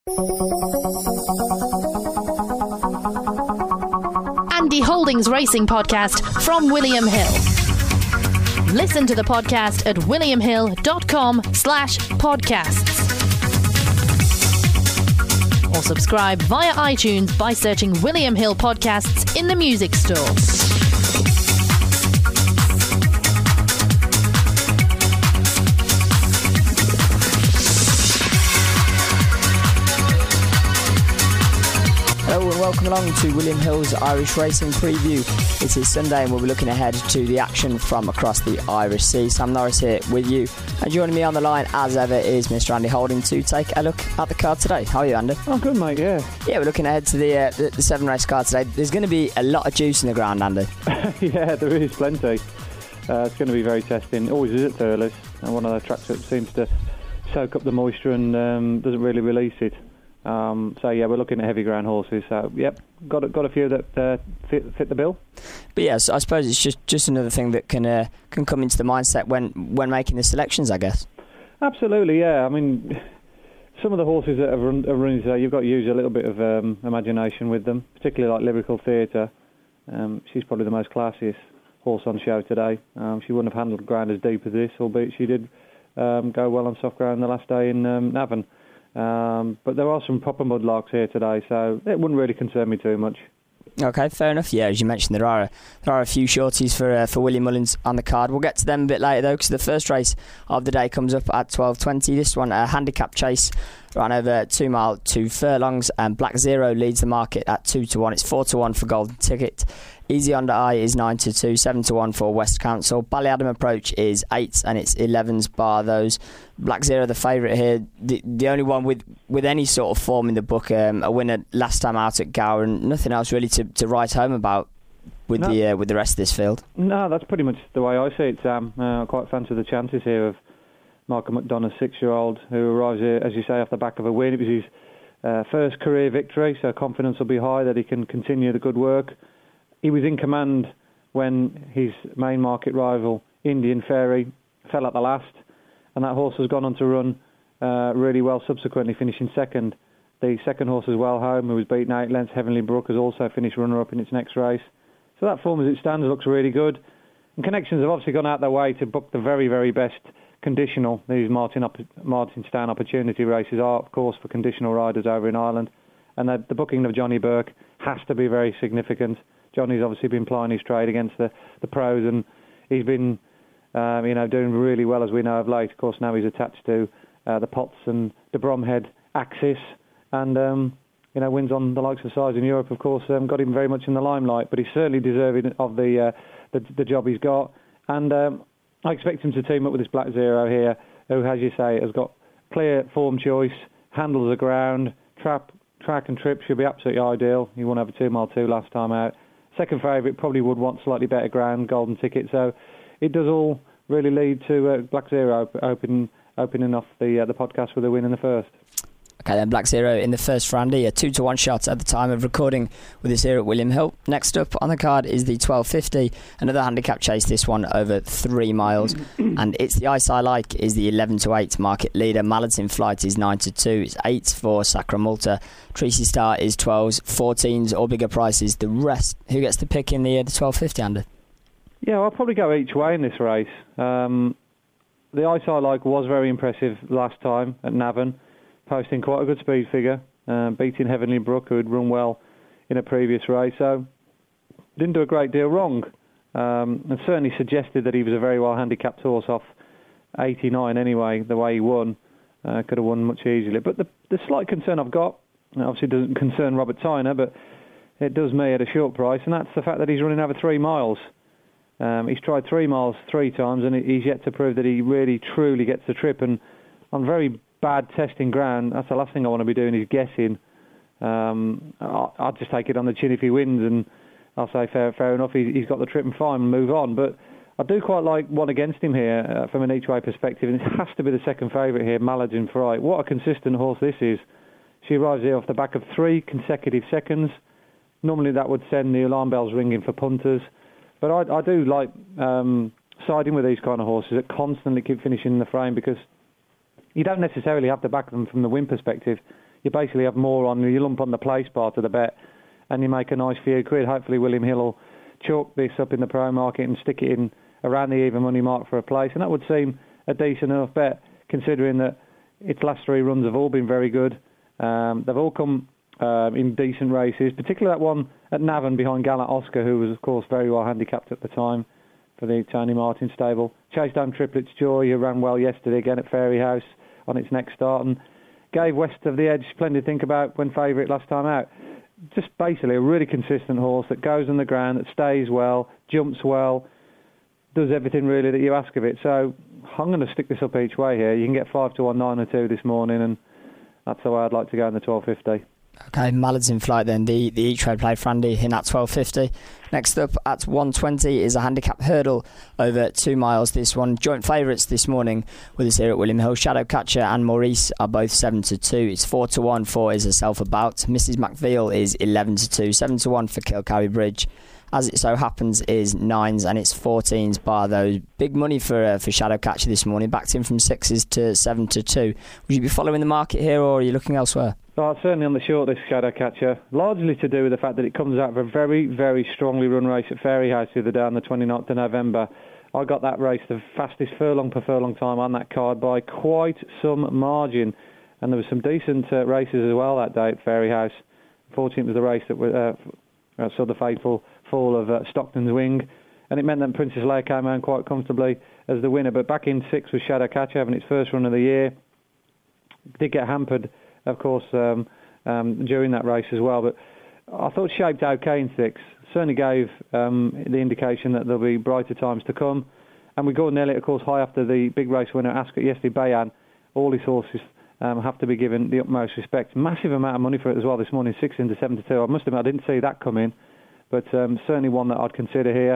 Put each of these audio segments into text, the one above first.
Andy Holdings Racing Podcast from William Hill. Listen to the podcast at williamhill.com/podcasts. Or subscribe via iTunes by searching William Hill Podcasts in the music store. Hello and welcome along to William Hill's Irish Racing Preview. It is Sunday and we'll be looking ahead to the action from across the Irish Sea. Sam Norris here with you, and joining me on the line as ever is Mr. Andy Holding to take a look at the card today. How are you, Andy? Oh, good, mate, yeah. Yeah, we're looking ahead to the 7 race card today. There's going to be a lot of juice in the ground, Andy. Yeah, there is plenty. It's going to be very testing. Always is at Thurles, and one of the tracks that seems to soak up the moisture and doesn't really release it. So yeah, we're looking at heavy ground horses. So yep, got a few that fit the bill. But yes, I suppose it's just another thing that can come into the mindset when making the selections, I guess. Absolutely, yeah. I mean, some of the horses that are running today, you've got to use a little bit of imagination with them, particularly like Lyrical Theatre. She's probably the most classiest horse on show today. She wouldn't have handled ground as deep as this, albeit she did go well on soft ground the last day in Navan. But there are some proper mudlarks here today, so it wouldn't really concern me too much. Okay, fair enough. Yeah, as you mentioned, there are a few shorties for William Mullins on the card. We'll get to them a bit later though, because the first race of the day comes up at 12:20. This one, a handicap chase, ran over 2 mile, 2 furlongs, and Black Zero leads the market at 2-1. It's 4-1 for Golden Ticket. Easy Under Eye is 9-2, 7-1 for West Council. Ballyadam Approach is 8, and it's 11s bar those. Black Zero, the favourite here, the only one with any sort of form in the book. A winner last time out at Gower, and nothing else really to write home about with the rest of this field. No, that's pretty much the way I see it, Sam. I quite fancy the chances here of Michael McDonough's 6-year-old, who arrives here, as you say, off the back of a win. It was his first career victory, so confidence will be high that he can continue the good work. He was in command when his main market rival, Indian Fairy, fell at the last, and that horse has gone on to run really well subsequently, finishing second. The second horse as well, Home, who was beaten 8 lengths, Heavenly Brook, has also finished runner-up in its next race. So that form as it stands looks really good. And Connections have obviously gone out their way to book the very, very best conditional. These Martin Stan Opportunity races are, of course, for conditional riders over in Ireland. And the booking of Johnny Burke has to be very significant. Johnny's obviously been plying his trade against the pros, and he's been doing really well, as we know of late. Of course, now he's attached to the Potts and the Bromhead axis, and wins on the likes of Size in Europe, of course, got him very much in the limelight, but he's certainly deserving of the job he's got. And I expect him to team up with this Black Zero here, who, as you say, has got clear form choice, handles the ground, track and trip should be absolutely ideal. He won over 2 mile 2 last time out. Second favourite probably would want slightly better ground, Golden Ticket. So it does all really lead to Black Zero opening off the podcast with a win in the first. Okay, then Black Zero in the first for Andy, a 2-1 shot at the time of recording with us here at William Hill. Next up on the card is the 12:50, another handicap chase, this one over 3 miles, and It's the Ice I Like is the 11-8 market leader. Mallards in Flight is 9-2, it's 8 for Sacramulta. Tracy Star is 12s, 14s or bigger prices. The rest, who gets the pick in the 12:50, Andy? Yeah, I'll probably go each way in this race. The Ice I Like was very impressive last time at Navan, posting quite a good speed figure, beating Heavenly Brook, who had run well in a previous race, so didn't do a great deal wrong, and certainly suggested that he was a very well handicapped horse off 89 anyway, the way he won. Could have won much easily. But the slight concern I've got, obviously doesn't concern Robert Tyner, but it does me at a short price, and that's the fact that he's running over 3 miles. He's tried 3 miles 3 times, and he's yet to prove that he really, truly gets the trip, and on very bad testing ground, that's the last thing I want to be doing is guessing. I'll just take it on the chin if he wins, and I'll say fair enough, he's got the trip and fine and move on. But I do quite like one against him here from an each-way perspective, and it has to be the second favourite here, Mallards in Fright. What a consistent horse this is. She arrives here off the back of 3 consecutive seconds. Normally that would send the alarm bells ringing for punters, but I do like siding with these kind of horses that constantly keep finishing in the frame, because you don't necessarily have to back them from the win perspective. you basically have more on, you lump on the place part of the bet, and you make a nice few quid. Hopefully William Hill will chalk this up in the pro market and stick it in around the even money mark for a place, and that would seem a decent enough bet, considering that its last 3 runs have all been very good. They've all come in decent races, particularly that one at Navan behind Gallant Oscar, who was, of course, very well handicapped at the time for the Tony Martin stable. Chased home Triplets Joy, who ran well yesterday again at Fairyhouse on its next start, and gave West of the Edge plenty to think about when favourite last time out. Just basically a really consistent horse that goes on the ground, that stays well, jumps well, does everything really that you ask of it. So I'm going to stick this up each way here. You can get 5 to 1, 9 or 2 this morning, and that's the way I'd like to go in the 12.50. Okay, Mallard's in flight then. The E-Trade play for Andy in at 12.50. Next up at 1.20 is a handicap hurdle over 2 miles. This one, joint favourites this morning with us here at William Hill. Shadowcatcher and Maurice are both 7 to 2. It's 4 to 1 for Is Herself About. Mrs. McVeal is 11 to 2. 7 to 1 for Kilcarry Bridge. As it so happens, is 9s and it's 14s bar those. Big money for Shadowcatcher this morning. Backed in from 6s to 7 to 2. Would you be following the market here, or are you looking elsewhere? Oh, certainly on the short, this Shadowcatcher, largely to do with the fact that it comes out of a very, very strongly run race at Fairyhouse the other day on the 29th of November. I got that race the fastest furlong per furlong time on that card by quite some margin, and there were some decent races as well that day at Fairyhouse. Fortunately, it was the race that saw the fateful fall of Stockton's Wing, and it meant that Princess Leia came home quite comfortably as the winner. But back in 6 was Shadowcatcher, having its first run of the year. Did get hampered, of course, during that race as well, but I thought shaped okay in 6. Certainly gave the indication that there'll be brighter times to come. And with Gordon Elliott, of course, high after the big race winner Ascot yesterday, Bayan, all his horses have to be given the utmost respect. Massive amount of money for it as well this morning, 6 into 7 to 2. I must admit, I didn't see that come in, but certainly one that I'd consider here.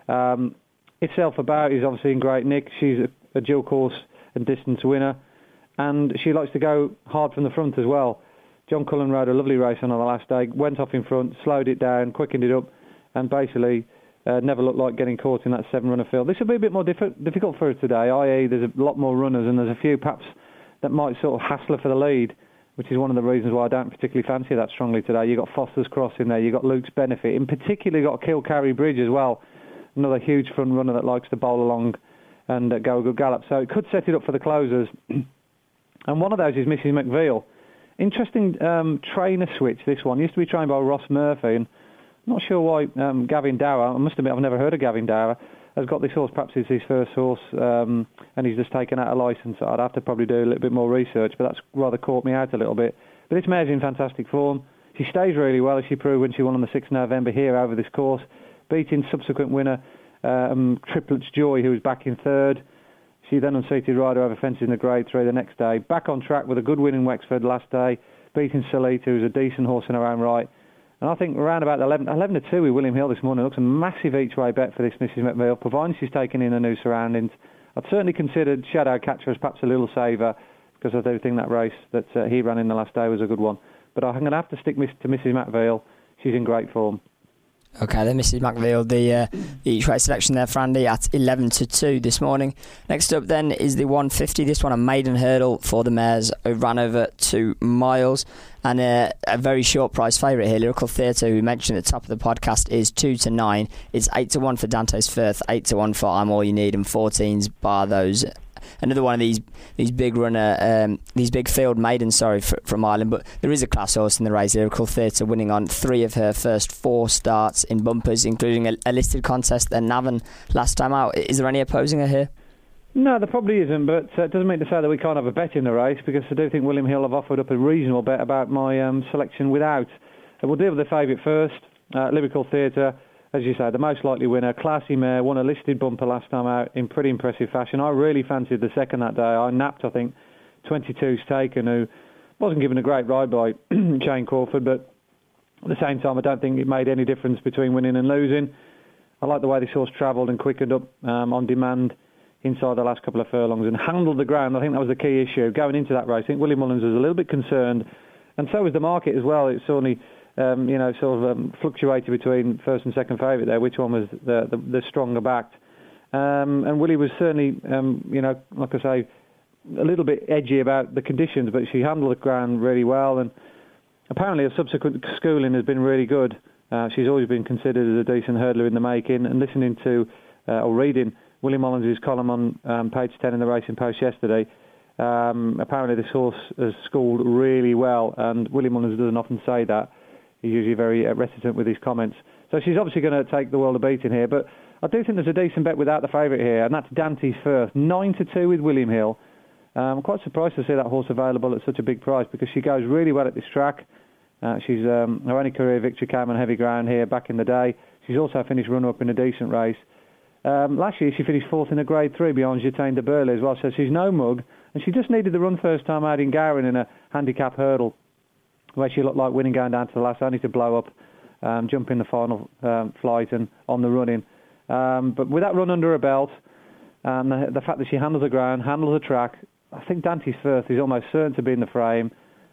Itself About is obviously in great nick. She's a dual course and distance winner, and she likes to go hard from the front as well. John Cullen rode a lovely race on her the last day, went off in front, slowed it down, quickened it up, and basically never looked like getting caught in that 7-runner field. This will be a bit more difficult for her today, i.e. there's a lot more runners, and there's a few perhaps that might sort of hassle her for the lead, which is one of the reasons why I don't particularly fancy that strongly today. You've got Foster's Cross in there, you've got Luke's Benefit, in particular you've got Kilcarry Bridge as well, another huge front runner that likes to bowl along and go a good gallop. So it could set it up for the closers. And one of those is Mrs. McVeal. Interesting trainer switch, this one. Used to be trained by Ross Murphy, and I'm not sure why Gavin Dower, I must admit I've never heard of Gavin Dower, has got this horse. Perhaps it's his first horse, and he's just taken out a licence. I'd have to probably do a little bit more research, but that's rather caught me out a little bit. But this mare's in fantastic form. She stays really well, as she proved when she won on the 6th of November here over this course, beating subsequent winner Triplets Joy, who was back in 3rd. She then unseated rider over fences in the Grade 3 the next day. Back on track with a good win in Wexford last day, beating Salita, who's a decent horse in her own right. And I think around about 11 to 2 with William Hill this morning looks a massive each-way bet for this Mrs. McVeal, providing she's taken in the new surroundings. I'd certainly considered Shadowcatcher as perhaps a little saver, because I do think that race that he ran in the last day was a good one. But I'm going to have to stick to Mrs. McVeal. She's in great form. Okay, then Mrs. McVeal, the each way selection there for Andy at 11 to 2 this morning. Next up then is the 150. This one a maiden hurdle for the mares who ran over 2 miles. And a very short price favourite here, Lyrical Theatre, who we mentioned at the top of the podcast, is 2 to 9. It's 8 to 1 for Dante's Firth, 8 to 1 for I'm All You Need, and 14s bar those. Another one of these big runner, these big field maidens, from Ireland. But there is a class horse in the race, Lyrical Theatre, winning on 3 of her first 4 starts in bumpers, including a listed contest at Navan last time out. Is there any opposing her here? No, there probably isn't, but it doesn't mean to say that we can't have a bet in the race, because I do think William Hill have offered up a reasonable bet about my selection without. We'll deal with the favourite first, Lyrical Theatre. As you say, the most likely winner, classy mare, won a listed bumper last time out in pretty impressive fashion. I really fancied the second that day. I napped, I think, 22's Taken, who wasn't given a great ride by Shane Crawford, but at the same time, I don't think it made any difference between winning and losing. I like the way this horse travelled and quickened up on demand inside the last couple of furlongs and handled the ground. I think that was the key issue. Going into that race, I think William Mullins was a little bit concerned, and so was the market as well. It certainly fluctuated between first and second favourite there, which one was the stronger backed. And Willie was certainly, like I say, a little bit edgy about the conditions, but she handled the ground really well, and apparently her subsequent schooling has been really good. She's always been considered as a decent hurdler in the making, and listening to or reading William Mullins' column on page 10 in the Racing Post yesterday, apparently this horse has schooled really well, and William Mullins doesn't often say that. He's usually very reticent with his comments. So she's obviously going to take the world of beating here, but I do think there's a decent bet without the favourite here, and that's Dante's Firth, 9-2 with William Hill. I'm quite surprised to see that horse available at such a big price, because she goes really well at this track. She's her only career victory came on heavy ground here back in the day. She's also finished runner-up in a decent race. Last year she finished 4th in a Grade 3 behind Jetain de Burle as well, so she's no mug, and she just needed the run first time out in Gowran in a handicap hurdle, where she looked like winning going down to the last, only to blow up, jump in the final flight and on the run-in. But with that run under her belt, and the fact that she handles the ground, handles the track, I think Dante's Firth is almost certain to be in the frame.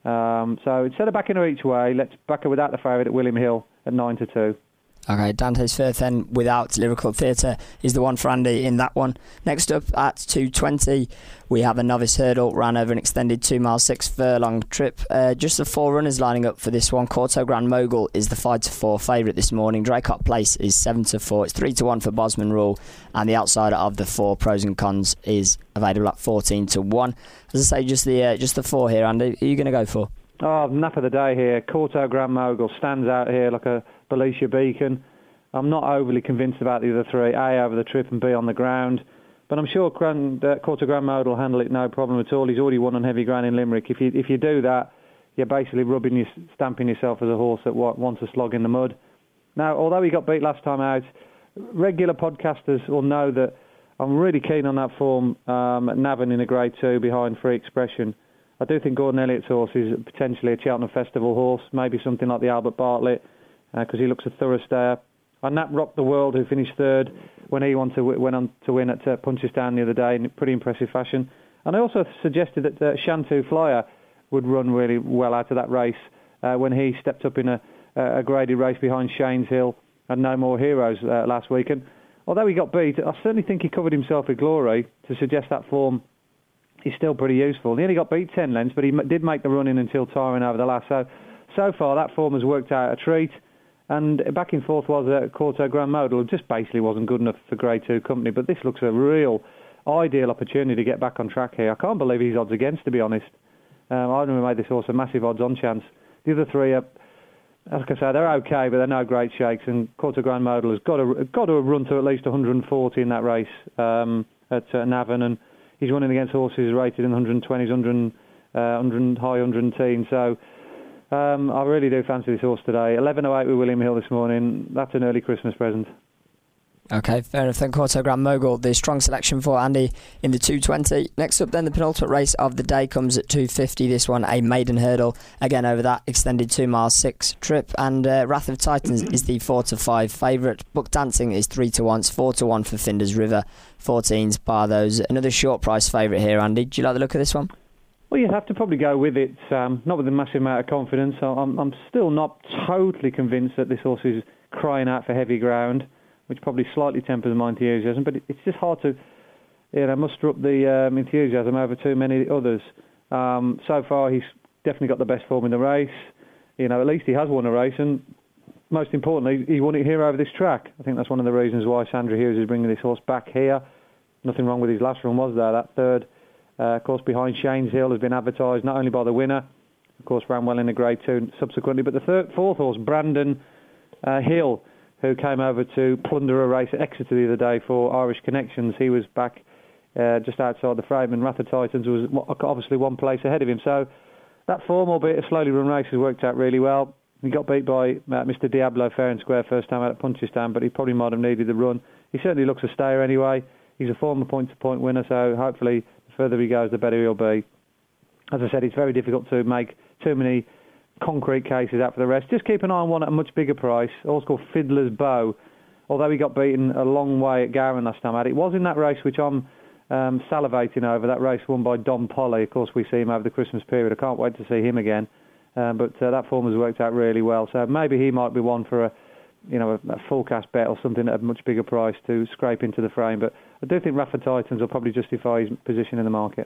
So instead of backing her each way, let's back her without the favourite at William Hill at 9-2. Okay, Dante's Firth then without Lyrical Theatre is the one for Andy in that one. Next up at 2:20, we have a novice hurdle, ran over an extended 2 mile 6 furlong trip. Just the 4 runners lining up for this one. Corto Grand Mogul is the 5-4 favourite this morning. Draycott Place is 7-4. It's 3-1 for Bosman Rule, and the outsider of the 4 pros and cons is available at 14-1. As I say, just the 4 here, Andy. Who are you going to go for? Oh, nap of the day here. Corto Grand Mogul stands out here like a Belicia beacon. I'm not overly convinced about the other 3, A, over the trip, and B, on the ground. But I'm sure Corto Grand Mogul will handle it no problem at all. He's already won on heavy ground in Limerick. If you do that, you're basically stamping yourself as a horse that wants a slog in the mud. Now, although he got beat last time out, regular podcasters will know that I'm really keen on that form at Navan in a Grade 2 behind Free Expression. I do think Gordon Elliott's horse is potentially a Cheltenham Festival horse, maybe something like the Albert Bartlett, because he looks a thorough stayer. I Nap Rock the World, who finished 3rd when he went on to win at Punchestown the other day in pretty impressive fashion. And I also suggested that Shantou Flyer would run really well out of that race when he stepped up in a graded race behind Shane's Hill and No More Heroes last week. And although he got beat, I certainly think he covered himself with glory to suggest that form is still pretty useful. He only got beat 10 lengths, but he did make the run-in until tiring over the last. So far, that form has worked out a treat. And back in 4th was Corto Grand Mogul, who just basically wasn't good enough for Grade 2 company. But this looks a real ideal opportunity to get back on track here. I can't believe he's odds against, to be honest. I'd have made this horse a massive odds-on chance. The other 3 are, as I say, they're okay, but they're no great shakes. And Corto Grand Mogul has got to run to at least 140 in that race at Navan, and he's running against horses rated in 120s, 100 high 110. So I really do fancy this horse today. 11:08 with William Hill this morning. That's an early Christmas present. Okay, fair enough. Then Corto Grand Mogul, the strong selection for Andy in the 2:20. Next up then, the penultimate race of the day comes at 2:50. This one, a maiden hurdle. Again, over that extended 2 mile 6 trip. And Wrath of Titans is the 4-5 favourite. Book Dancing is 3-1. It's 4-1 for Finder's River. 14's bar those. Another short price favourite here, Andy. Do you like the look of this one? Well, you'd have to probably go with it, not with a massive amount of confidence. I'm still not totally convinced that this horse is crying out for heavy ground, which probably slightly tempers my enthusiasm, but it's just hard to muster up the enthusiasm over too many others. So far, he's definitely got the best form in the race. At least he has won a race, and most importantly, he won it here over this track. I think that's one of the reasons why Sandra Hughes is bringing this horse back here. Nothing wrong with his last run, was there? That 3rd. Of course, behind Shane's Hill has been advertised not only by the winner, of course, ran well in the Grade 2 subsequently, but the 4th horse, Brandon Hill, who came over to plunder a race at Exeter the other day for Irish Connections. He was back just outside the frame, and Wrath of Titans was obviously one place ahead of him. So that form, albeit a slowly run race, has worked out really well. He got beat by Mr. Diablo fair and square first time out at Punchestown, but he probably might have needed the run. He certainly looks a stayer anyway. He's a former point-to-point winner, so hopefully the further he goes, the better he'll be. As I said, it's very difficult to make too many concrete cases out for the rest. Just keep an eye on one at a much bigger price, also called Fiddler's Bow. Although he got beaten a long way at Gowran last time out, it was in that race which I'm salivating over, that race won by Dom Polly. Of course, we see him over the Christmas period. I can't wait to see him again. But that form has worked out really well. So maybe he might be one for a full cash bet or something at a much bigger price to scrape into the frame. But I do think Wrath of Titans will probably justify his position in the market.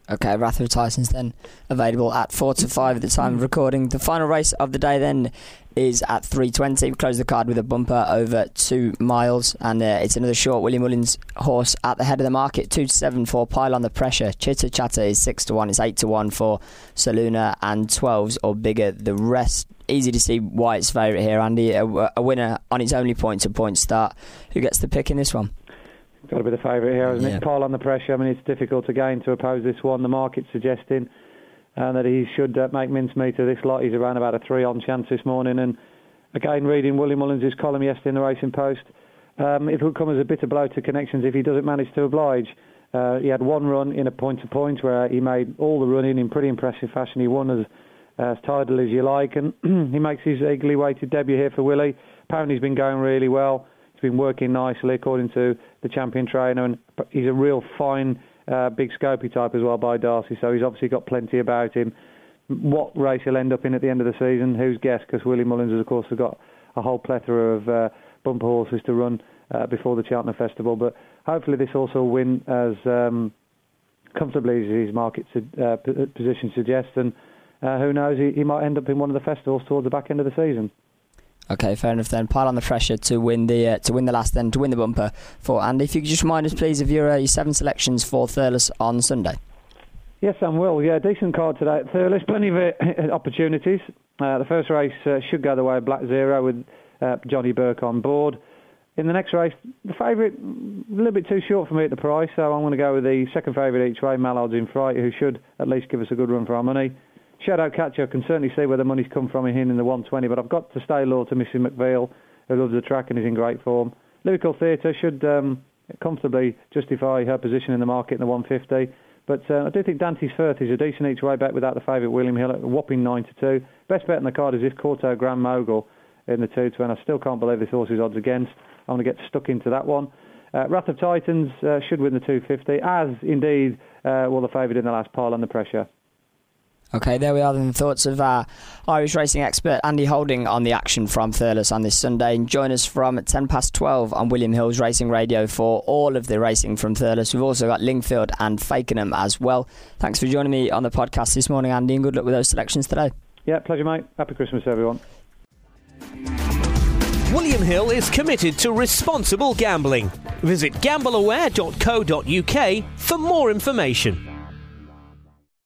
Okay, Wrath of Titans then available at 4-5 at the time of recording. The final race of the day then is at 3:20. We close the card with a bumper over 2 miles, and it's another short Willie Mullins horse at the head of the market. 2-7 for Pile on the Pressure. Chitter Chatter is 6-1. It's 8-1 for Saluna, and 12s or bigger the rest. Easy to see why it's favourite here, Andy. A winner on its only point-to-point start. Who gets the pick in this one? Got to be the favourite here, hasn't it? Pile on the Pressure. I mean, it's difficult again to oppose this one. The market's suggesting that he should make mincemeat of this lot. He's around about a 3-on chance this morning. And again, reading Willie Mullins' column yesterday in the Racing Post, it will come as a bitter blow to Connections if he doesn't manage to oblige. He had one run in a point-to-point where he made all the running in pretty impressive fashion. He won as tidily as you like, and he makes his eagerly waited debut here for Willie. Apparently he's been going really well. He's been working nicely according to the champion trainer, and he's a real fine, big scopy type as well by Darcy, so he's obviously got plenty about him. What race he'll end up in at the end of the season, who's guess, because Willie Mullins has of course got a whole plethora of bumper horses to run before the Cheltenham Festival, but hopefully this horse will win as comfortably as his market position suggests, and who knows, he might end up in one of the festivals towards the back end of the season. Okay, fair enough then. Pile on the Pressure to win the last, then to win the bumper for Andy. If you could just remind us, please, of your 7 selections for Thurles on Sunday. Yes, I will. Yeah, decent card today at Thurles. Plenty of opportunities. The first race should go the way of Black Zero with Johnny Burke on board. In the next race, the favourite, a little bit too short for me at the price, so I'm going to go with the second favourite each way, Mallard's in Fright, who should at least give us a good run for our money. Shadow Catcher, can certainly see where the money's come from in the 120, but I've got to stay loyal to Missy McVeil, who loves the track and is in great form. Lyrical Theatre should comfortably justify her position in the market in the 150, but I do think Dante's Firth is a decent each way bet without the favourite William Hill at a whopping 9-2. Best bet in the card is this Corto Grand Mogul in the 2-2, and I still can't believe this horse's odds against. I'm going to get stuck into that one. Wrath of Titans should win the 250, as indeed will the favourite in the last, Pile on the Pressure. Okay, there we are then, the thoughts of our Irish racing expert Andy Holding on the action from Thurles on this Sunday. And join us from 12 on William Hill's Racing Radio for all of the racing from Thurles. We've also got Lingfield and Fakenham as well. Thanks for joining me on the podcast this morning, Andy, and good luck with those selections today. Yeah, pleasure, mate. Happy Christmas, everyone. William Hill is committed to responsible gambling. Visit gambleaware.co.uk for more information.